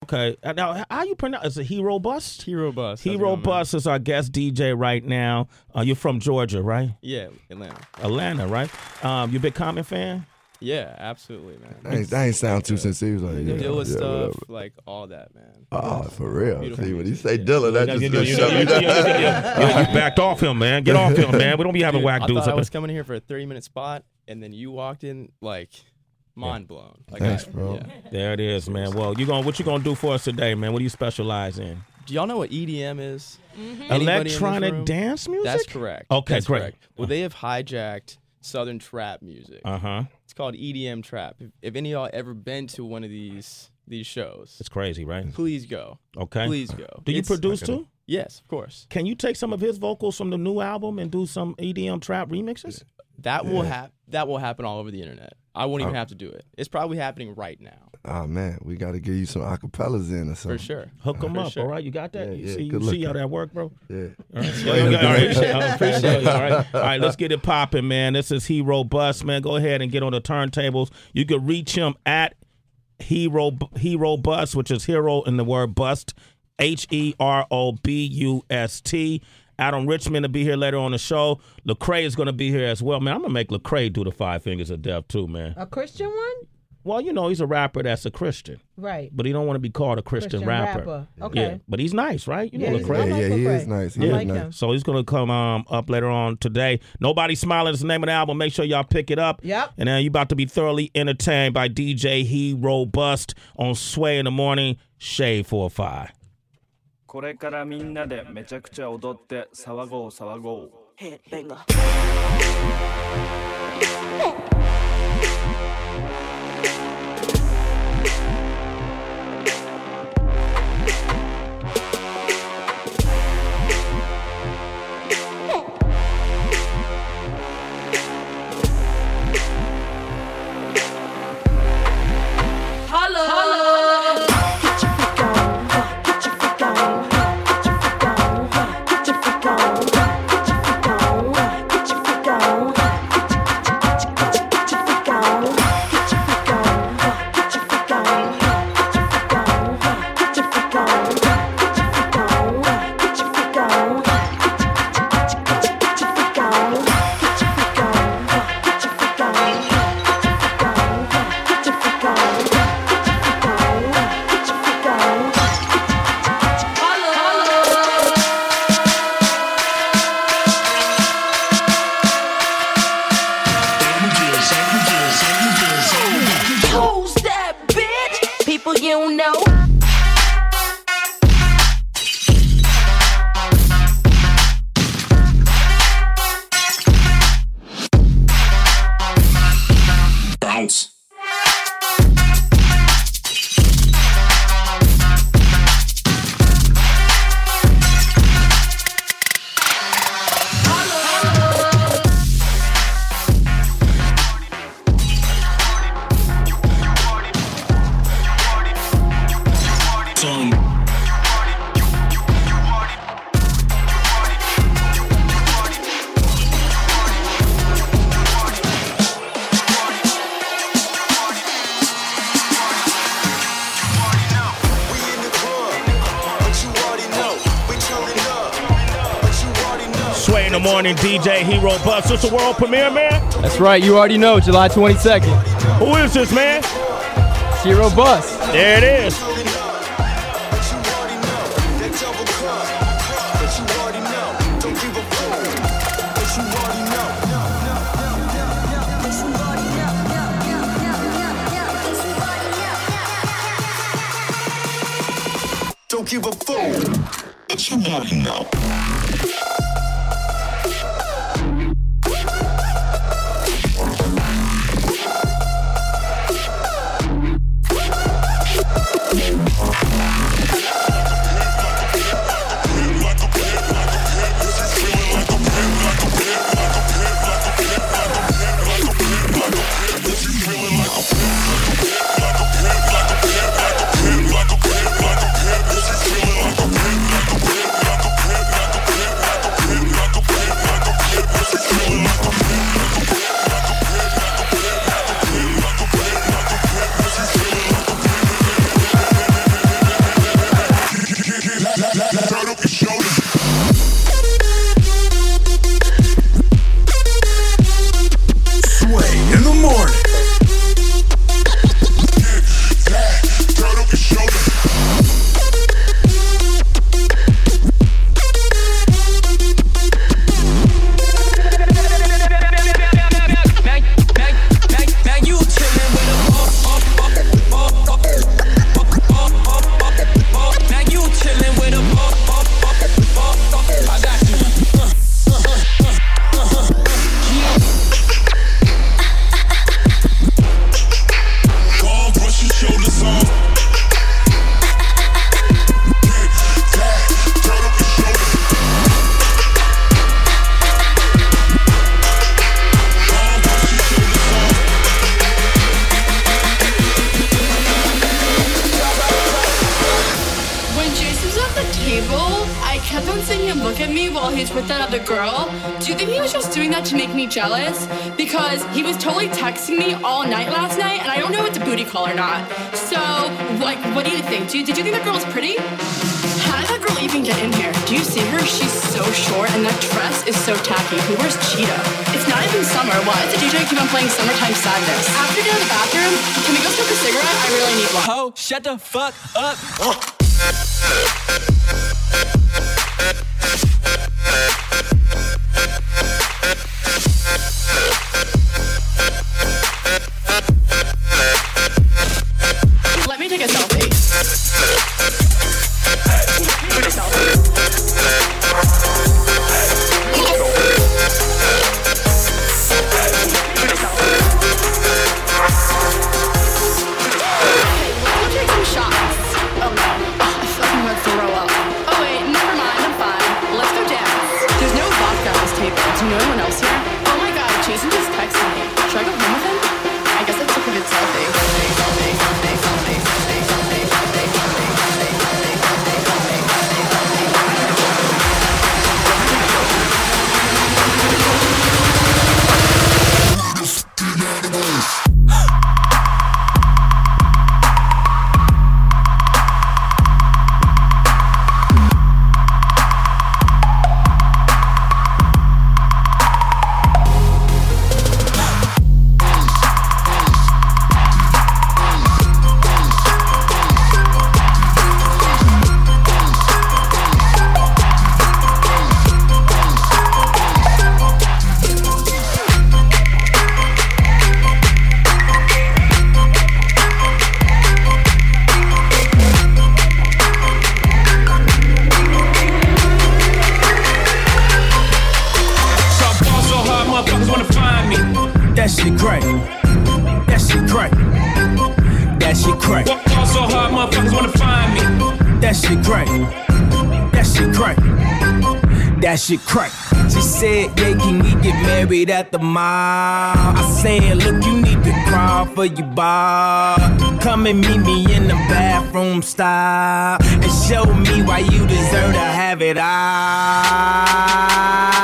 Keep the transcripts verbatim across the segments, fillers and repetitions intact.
Okay. Now, how you pronounce? Is it Hero Bust? Hero Bust. Hero Bust is our guest D J right now. Uh, you're from Georgia, right? Yeah, Atlanta. Atlanta, right? Um, you a big Common fan? Yeah, absolutely, man. That ain't, that ain't sound too sincere. He was like, yeah, Dilla yeah, stuff, whatever. like all that, man. Oh, for real. Beautiful See, when you music, say yeah. Dilla, that You, just you, you, shut you, me you, down. you, you, you backed off him, man. Get off him, man. We don't be having Dude, whack I dudes thought up I was there. coming here for a thirty-minute spot, and then you walked in, like, mind blown. Like, Thanks, I, bro. Yeah. There it is, man. Well, you going what you gonna do for us today, man? What do you specialize in? Do y'all know what E D M is? Anybody in this Electronic room? dance music? That's correct. Okay, That's great. correct. Well, they have hijacked Southern trap music. Uh huh. It's called E D M trap. If, if any of y'all ever been to one of these these shows, It's crazy, right? please go. Okay. Please go. Do you It's- produce too? Yes, of course. Can you take some of his vocals from the new album and do some E D M trap remixes? That will hap- That will happen all over the internet. I won't even Oh. have to do it. It's probably happening right now, Oh, man, we got to give you some acapellas in or something. for sure. Hook them For up, sure. all right? You got that? Yeah, you yeah, see, good you see how looking. that work, bro? Yeah. All right. Yeah, yeah, all right. I appreciate it. All right. All right, let's get it popping, man. This is Hero Bust, man. Go ahead and get on the turntables. You can reach him at Hero Hero Bust, which is hero in the word bust, H E R O B U S T. Adam Richmond to be here later on the show. Lecrae is going to be here as well, man. I'm gonna make Lecrae do the Five Fingers of Death too, man. A Christian one? Well, you know he's a rapper that's a Christian, Right. but he don't want to be called a Christian, Christian rapper. rapper. Okay. Yeah, but he's nice, right? You Yeah, know he's Lecrae. I Yeah, like yeah, he Lecrae. is nice. He I is like nice. him. So he's gonna come um, up later on today. Nobody Smiling is the name of the album. Make sure y'all pick it up. Yep. And then you about to be thoroughly entertained by D J Hero Bust on Sway in the Morning. Shade four five. これからみんなでめちゃくちゃ踊って騒ごう騒ごう Headbanger. Holla, holla. Get your freak on, huh? Get your freak on, huh? Get your freak on, huh? Get your freak on, huh? Get your freak on, huh? Get your, get your, get your, get your freak on, get your freak on, huh? Get your freak on, huh? Get your freak on, huh? Get your freak on, huh? Get your freak on, huh? Get your, get your, get your, get your freak on, get your freak on, huh? Get your freak on, huh? Get your freak on, huh? Get your freak on. Who's that bitch? People you know. Bounce. Some. Sway in the Morning, D J Hero Bust. It's a world premiere, man. That's right. You already know. July twenty-second. Who is this, man? Hero Bust. There it is. Don't give a fuck. But you already know. the table, I kept on seeing him look at me while he's with that other girl. Do you think he was just doing that to make me jealous? Because he was totally texting me all night last night, and I don't know if it's a booty call or not. So, like, what do you think? Do you, did you think that girl's pretty? How did that girl even get in here? Do you see her? She's so short, and that dress is so tacky. Who wears Cheeto? It's not even summer. Why does the D J keep on playing Summertime Sadness? After getting to the bathroom, can we go smoke a cigarette? I really need one. Ho, shut the fuck up. Let me take a selfie. Take a selfie. Do you know anyone else here? Oh my god, Jason just texted me. Should I go home with him? I guess I took a good selfie. Selfie, selfie, selfie, selfie, selfie, selfie, selfie, selfie, selfie, selfie, that shit crack. She said, yeah, can we get married at the mall? I said, look, you need to crawl for your bar. Come and meet me in the bathroom style and show me why you deserve to have it all.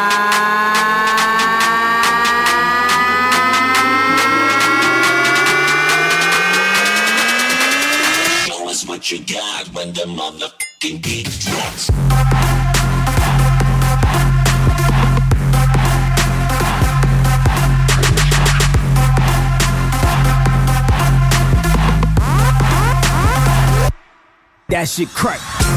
What you got when the motherfucking beat drops? That shit crack.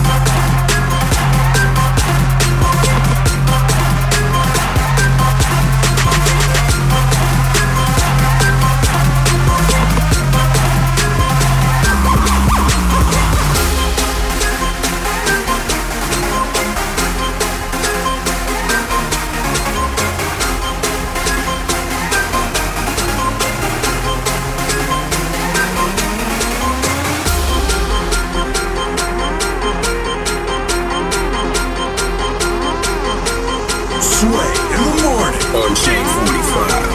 On J forty-five.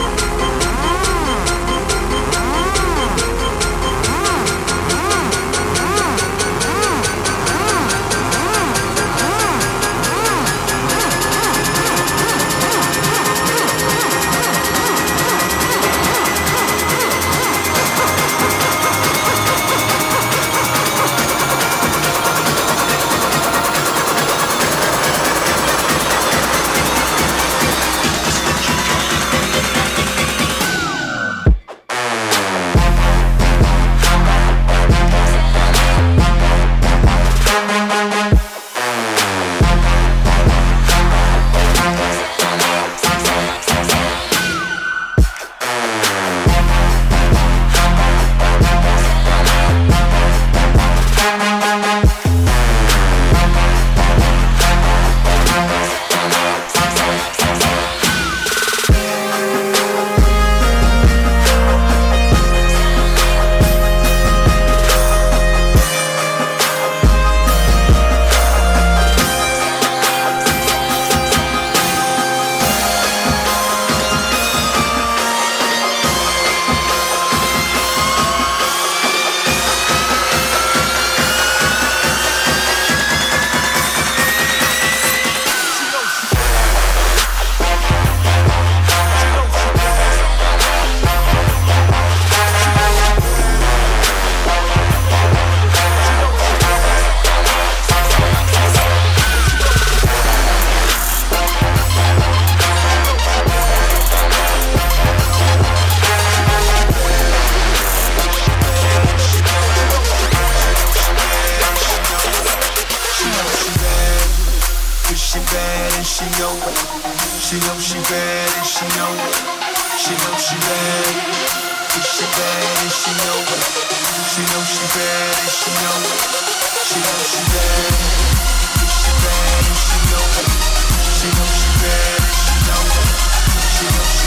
she know it. She know she bad and she know it. She know she bad. If she bad and she know it. She know she bad and she know it. She know she bad. If she bad and she know it. She know she bad and she know it. She know she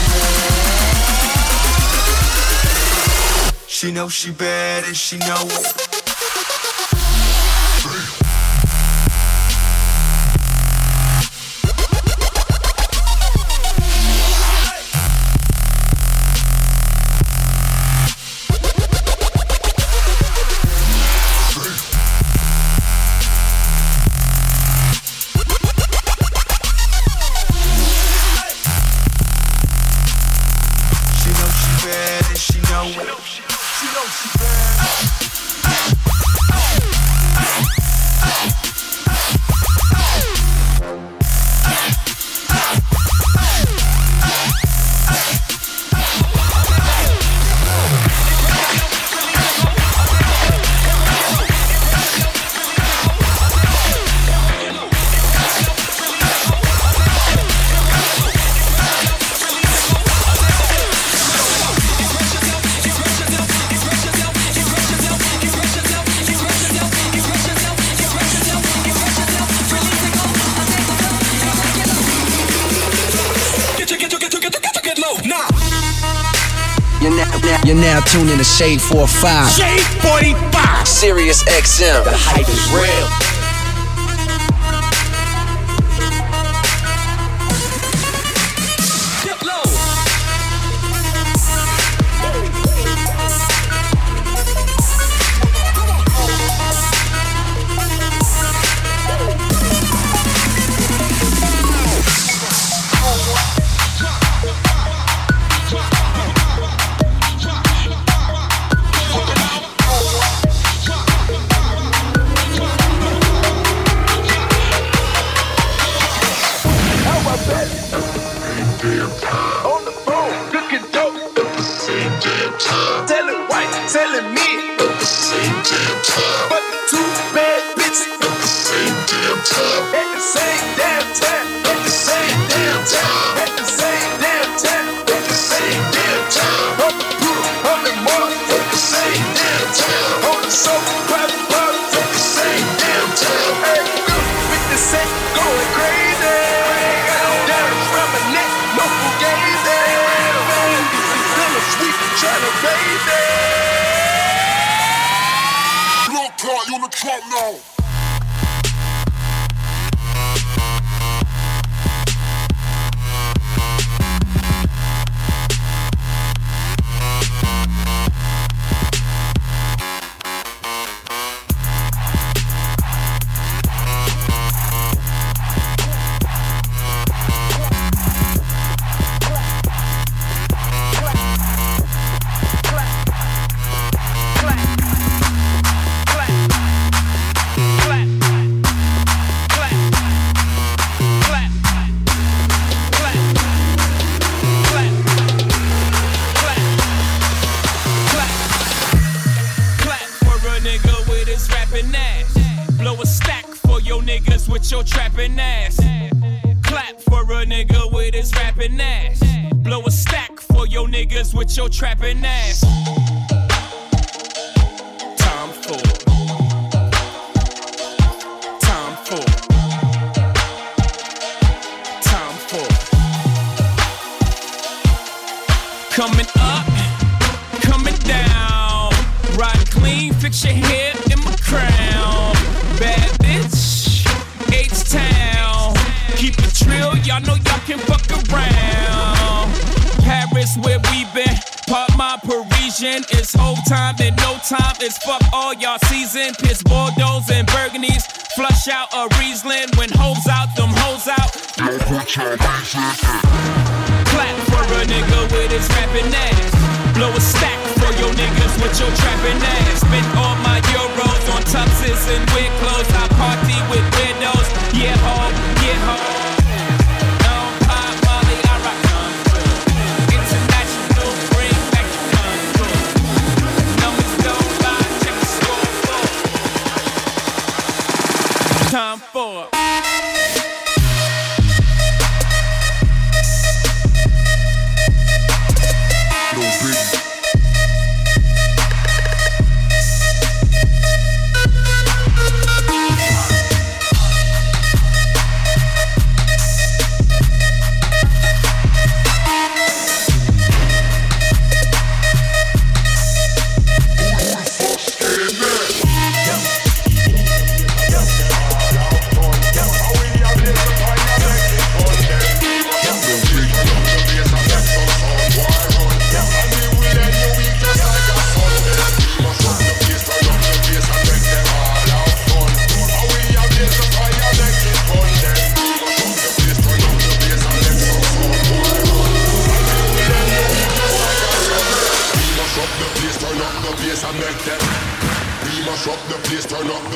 bad. She know she bad and she know it. You're now tuned in to Shade forty-five. Shade forty-five. Sirius X M. The hype is real. With your trapping ass. Time for. Time for. Time for. Coming up, coming down. Ride clean, fix your hair in my crown. Bad bitch, H-Town. Keep it trill, y'all know y'all can fuck around. Paris where we been, part my Parisian. It's whole time and no time. It's fuck all y'all season. Piss Bordeaux and Burgundies. Flush out a Riesling. When hoes out, them hoes out. Clap for a nigga with his rapping ass. Blow a stack for your niggas with your trapping ass. Spend all my euros on tuxes and weird clothes. I party with weirdos. Yeah, ho, yeah, ho. Time for.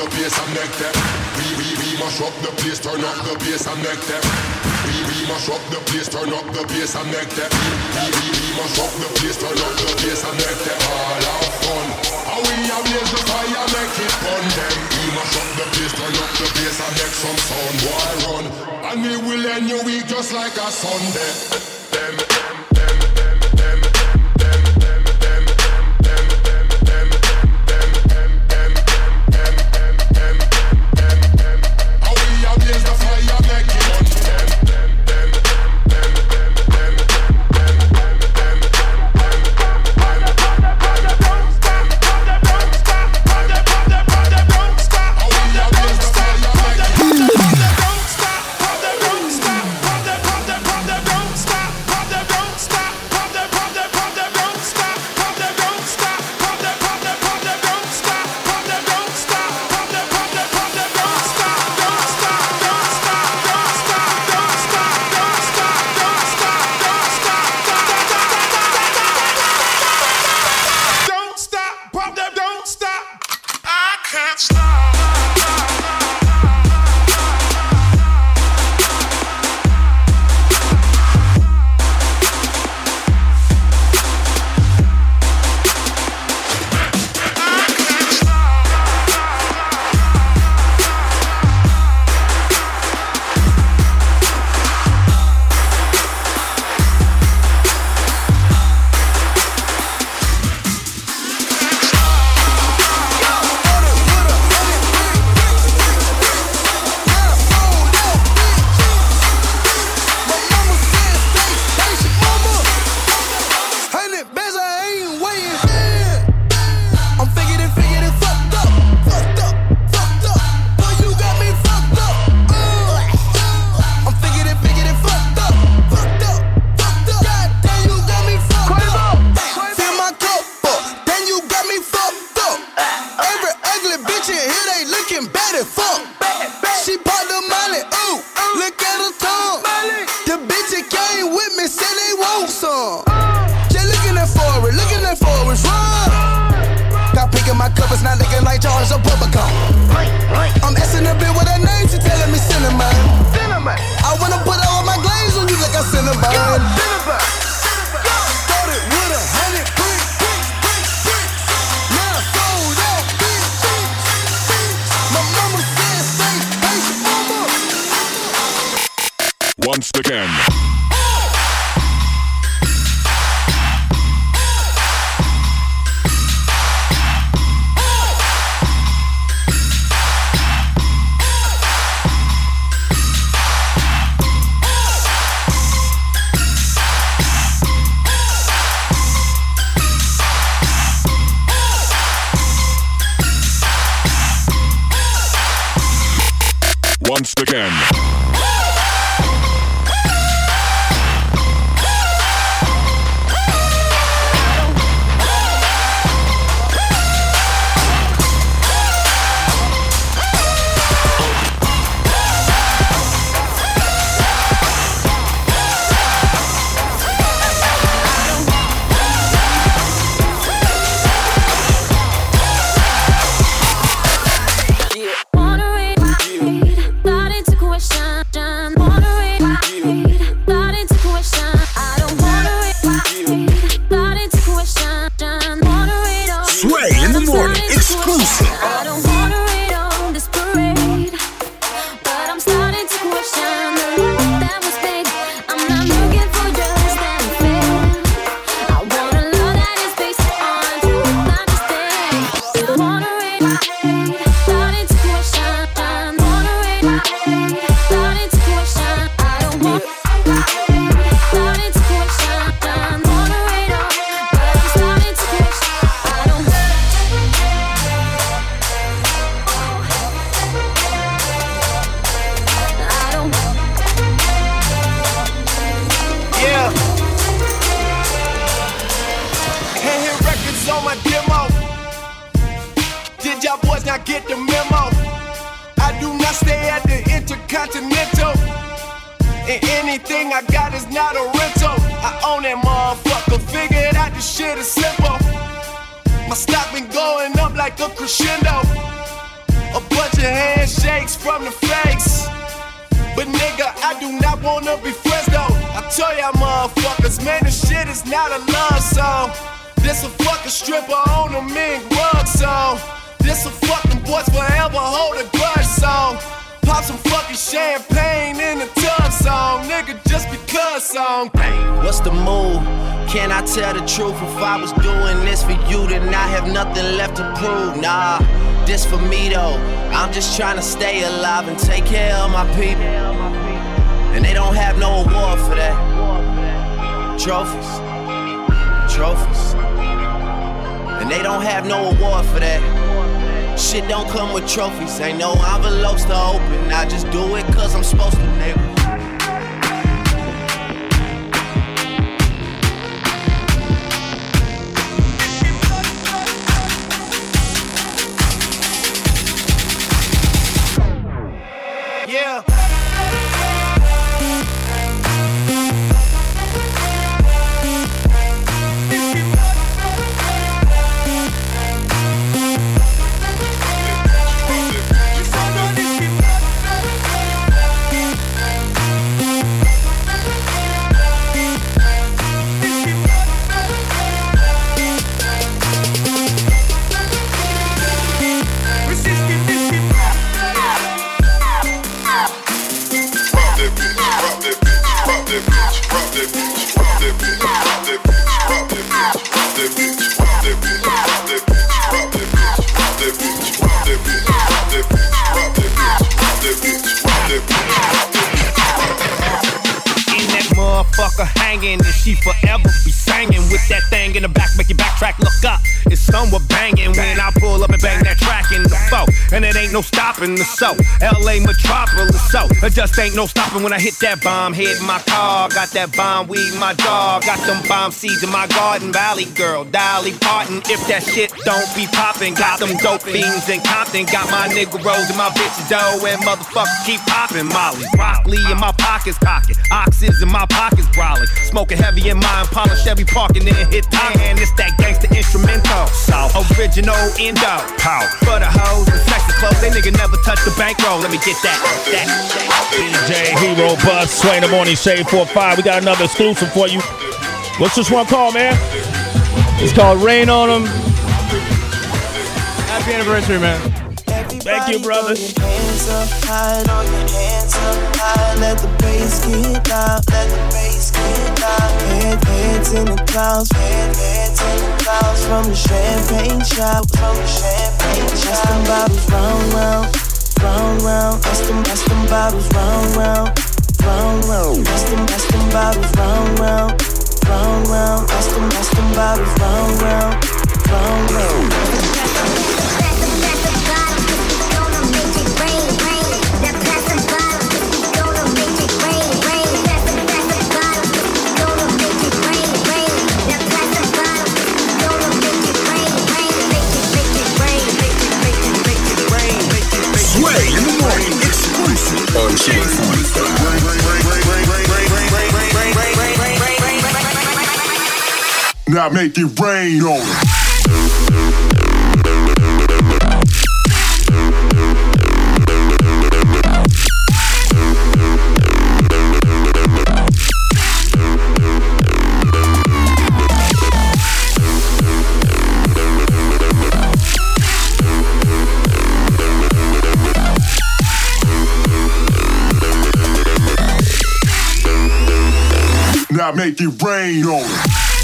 place and make them. We, we, we mash up the place, turn up the bass and make them. We, we mash up the place, turn up the bass and make them. We, we, we mash up the place, turn up the bass and make them all have fun. How we have blaze the fire, make it fun them. We mash up the place, turn up the bass and make some sound, boy run. And we will end your week just like a Sunday. Them, them, them, them, them, them, them, them, them, them, them, them, them, them, them, them, them, them, them. How we have blaze the fire, make it fun them. Them, them, them, them, them, them, them, them, once again. Once again. A bunch of handshakes from the fakes. But nigga, I do not wanna be friends though. I tell y'all motherfuckers, man, this shit is not a love song. This a fucking stripper on a mink rug song. This a fucking boys forever hold a grudge song. Pop some fucking champagne in the tub song. Nigga, just because song. What's the move? Can I tell the truth? If I was doing this for you, then I have nothing left to prove. Nah, this for me though. I'm just trying to stay alive and take care of my people. And they don't have no award for that. Trophies, trophies. And they don't have no award for that. Shit don't come with trophies. Ain't no envelopes to open. I just do it cause I'm supposed to, nigga. Yeah. Motherfucker hanging, and she forever be singing with that thing in the back, make your backtrack look up. It's somewhat banging when I pull up and bang that track in the foe, and it ain't no stopping the show. L A metropolis, so it just ain't no stopping when I hit that bomb. Hit my car, got that bomb weed, my dog, got them bomb seeds in my garden. Valley girl, Dolly Parton. If that shit don't be popping, got them dope fiends in Compton. Got my nigga rolls and my bitch dough, and motherfuckers keep popping. Molly, broccoli in my pockets, pocket, oxys in my pockets, brolic. Smoking heavy in my Impala, Chevy parking, then hit top. And it's that gangsta instrumental, South original endo. Power for the hoes and sexy clothes. They nigga never touch the bankroll. Let me get that. That. D J Hero Bus, Sway in the Morning, Shade four five. We got another exclusive for you. What's this one called, man? It's called Rain on 'Em. Happy anniversary, man. Thank you, brother. Hands up high, throw your hands up high. Let the bass get loud, let the bass get loud. Head, heads in the clouds, head, heads in the clouds. From the champagne shop, from the champagne shop. Pass them bottles round, round, round, round. Pass them, pass them bottles round, round, round, round. Pass them, pass them bottles round, round, round, round. Pass them, pass them bottles round, round, round, round. Sway in the Morning, exclusive on Shade forty-five. Now make it rain on it. Now make it rain on it.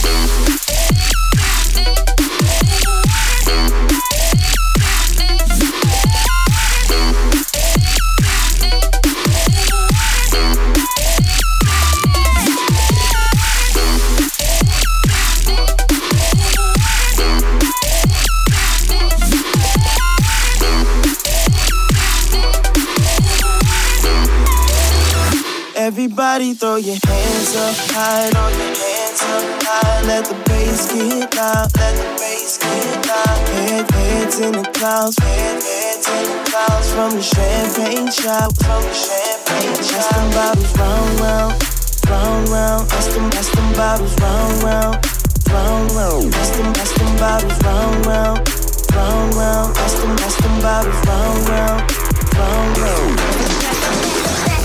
Everybody throw your hands up high, throw your hands up high. Let the bass get loud, let the bass get loud. Head, heads in the clouds, head, heads in the clouds. From the champagne shop, from the champagne shop. Pass them bottles round, round, round, round. Pass them, pass them bottles round, round, round, round. Pass them, pass them bottles round, round, round, round. Pass them, pass them bottles round, round, round, round.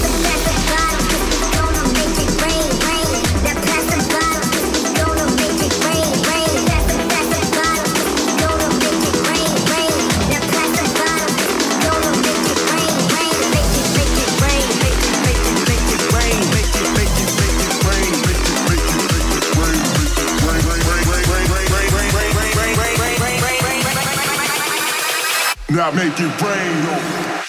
Now make it rain.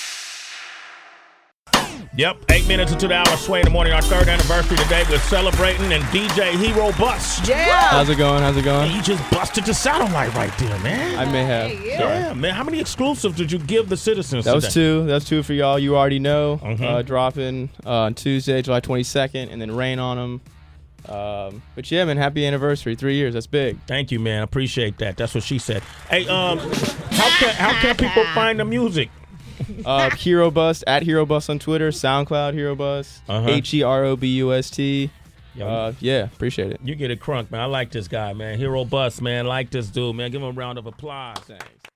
Yep, eight minutes into the hour, Sway in the morning, our third anniversary today. We're celebrating, and D J Hero Bust. Yeah. How's it going? How's it going? Hey, you just busted the satellite right there, man. I may have. Yeah, yeah man. How many exclusives did you give the citizens That today? was two. That was two for y'all. You already know. Mhm. Uh, dropping uh, on Tuesday, July twenty-second, and then Rain on them. Um, but yeah, man, happy anniversary. Three years. That's big. Thank you, man. Appreciate that. That's what she said. Hey, um, how can how can people find the music? Uh, Hero Bust, at Hero Bust on Twitter, SoundCloud Hero Bust, Uh-huh. H E R O B U S T. Yo. Uh, yeah, appreciate it. You get it crunk, man. I like this guy, man. Hero Bust, man. Like this dude, man. Give him a round of applause. Thanks.